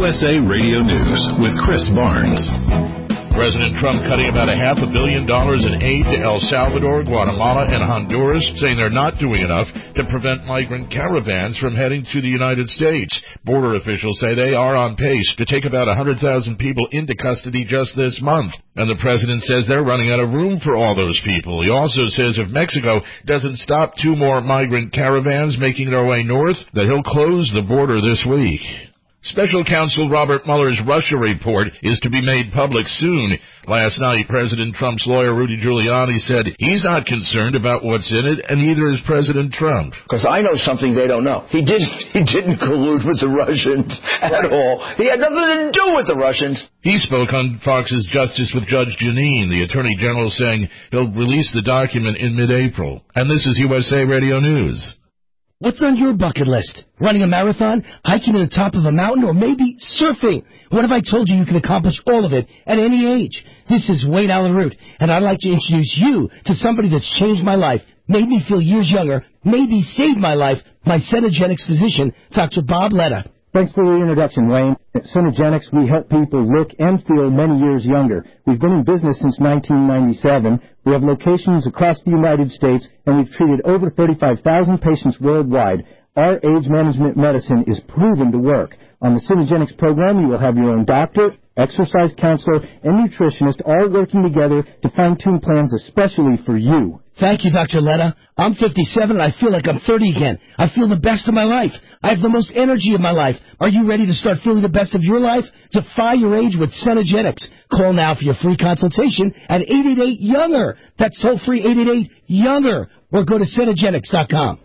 USA Radio News with Chris Barnes. President Trump cutting about $500 million in aid to El Salvador, Guatemala, and Honduras, saying they're not doing enough to prevent migrant caravans from heading to the United States. Border officials say they are on pace to take about 100,000 people into custody just this month. And the president says they're running out of room for all those people. He also says if Mexico doesn't stop 2 more migrant caravans making their way north, that he'll close the border this week. Special counsel Robert Mueller's Russia report is to be made public soon. Last night, President Trump's lawyer Rudy Giuliani said he's not concerned about what's in it, and neither is President Trump. Because I know something they don't know. He didn't collude with the Russians at all. He had nothing to do with the Russians. He spoke on Fox's Justice with Judge Jeanine, the Attorney General, saying he'll release the document in mid-April. And this is USA Radio News. What's on your bucket list? Running a marathon, hiking to the top of a mountain, or maybe surfing? What if I told you can accomplish all of it at any age? This is Wayne Allen Root, and I'd like to introduce you to somebody that's changed my life, made me feel years younger, maybe saved my life, my Cenegenics physician, Dr. Bob Letta. Thanks for the introduction, Wayne. At Cenegenics, we help people look and feel many years younger. We've been in business since 1997. We have locations across the United States, and we've treated over 35,000 patients worldwide. Our age management medicine is proven to work. On the Cenegenics program, you will have your own doctor, exercise counselor, and nutritionist all working together to fine-tune plans especially for you. Thank you, Dr. Letta. I'm 57 and I feel like I'm 30 again. I feel the best of my life. I have the most energy of my life. Are you ready to start feeling the best of your life? Defy your age with Cenegenics. Call now for your free consultation at 888-YOUNGER. That's toll-free 888-YOUNGER. Or go to Cenegenics.com.